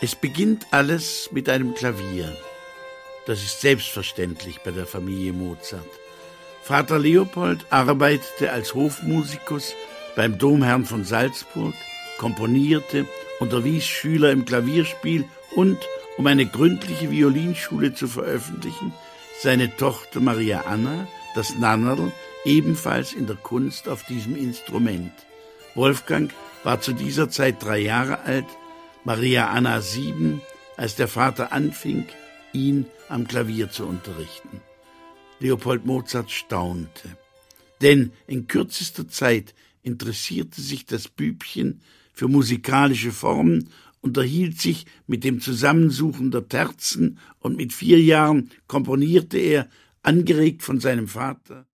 Es beginnt alles mit einem Klavier. Das ist selbstverständlich bei der Familie Mozart. Vater Leopold arbeitete als Hofmusikus beim Domherrn von Salzburg, komponierte, unterwies Schüler im Klavierspiel und, um eine gründliche Violinschule zu veröffentlichen, seine Tochter Maria Anna, das Nannerl, ebenfalls in der Kunst auf diesem Instrument. Wolfgang war zu dieser Zeit 3 Jahre alt, Maria Anna 7, als der Vater anfing, ihn am Klavier zu unterrichten. Leopold Mozart staunte, denn in kürzester Zeit interessierte sich das Bübchen für musikalische Formen, unterhielt sich mit dem Zusammensuchen der Terzen und mit 4 Jahren komponierte er, angeregt von seinem Vater,